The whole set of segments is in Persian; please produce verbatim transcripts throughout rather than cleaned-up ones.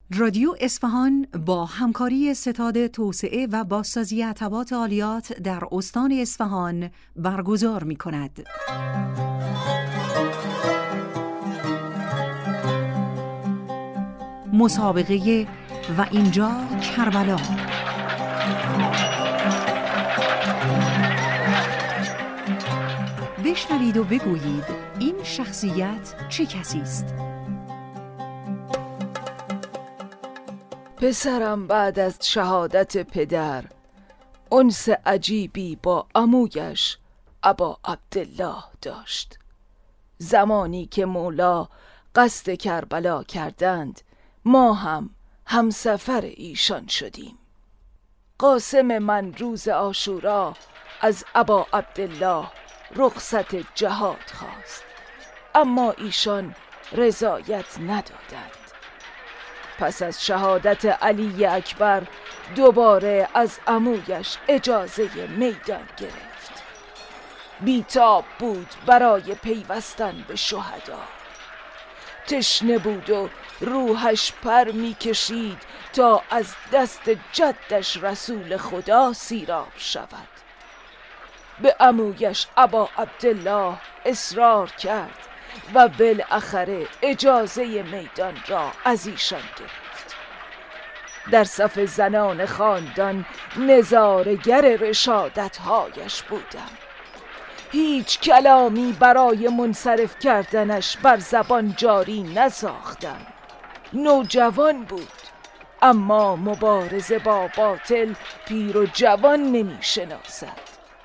رادیو اصفهان با همکاری ستاد توسعه و بازسازی عتبات عالیات در استان اصفهان برگزار می‌کند. مسابقه و اینجا کربلا. بشنوید و بگویید این شخصیت چه کسی است؟ پسرم بعد از شهادت پدر انس عجیبی با عمویش ابا عبدالله داشت. زمانی که مولا قصد کربلا کردند ما هم همسفر ایشان شدیم. قاسم من روز عاشورا از ابا عبدالله رخصت جهاد خواست، اما ایشان رضایت ندادند. پس از شهادت علی اکبر دوباره از عمویش اجازه میدان گرفت. بیتاب بود برای پیوستن به شهدا. تشنه بود و روحش پر می کشید تا از دست جدش رسول خدا سیراب شود. به عمویش ابا عبدالله اصرار کرد و بالاخره اجازه میدان را از ایشان گرفت. در صف زنان خاندان نظاره‌گر رشادت‌هایش بودم. هیچ کلامی برای منصرف کردنش بر زبان جاری نساختم. نوجوان بود، اما مبارزه با باطل پیر و جوان نمی شناسد.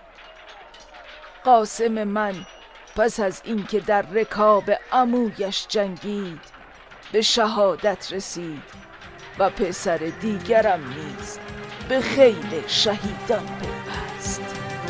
قاسم من پس از اینکه در رکاب عمویش جنگید به شهادت رسید و پسر دیگرم نیز به خیل شهیدان پیوست.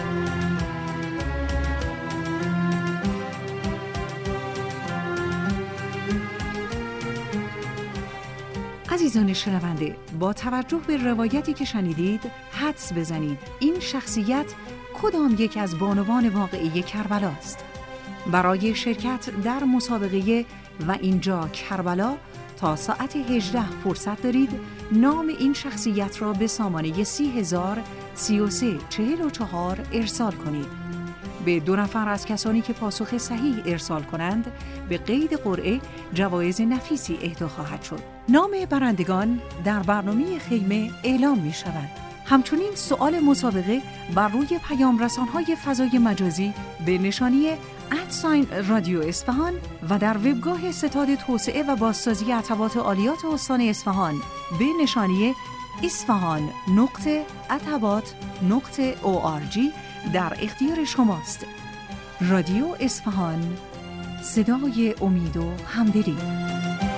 عزیزان شنونده، با توجه به روایتی که شنیدید حدس بزنید این شخصیت کدام یک از بانوان واقعی کربلا است. برای شرکت در مسابقه و اینجا کربلا تا ساعت هجده فرصت دارید نام این شخصیت را به سامانه سی هزار سی و سه چهل و چهار ارسال کنید. به دو نفر از کسانی که پاسخ صحیح ارسال کنند به قید قرعه جوایز نفیسی اهدا خواهد شد. نام برندگان در برنامه خیمه اعلام می شود. همچنین سؤال مسابقه بر روی پیام رسان‌های فضای مجازی به نشانی ادساین رادیو اصفهان و در وبگاه ستاد توسعه و بازسازی عتبات عالیات استان اصفهان به نشانی اصفهان نقطه عتبات نقطه او آر جی در اختیار شماست. رادیو اصفهان، صدای امید و همدلی.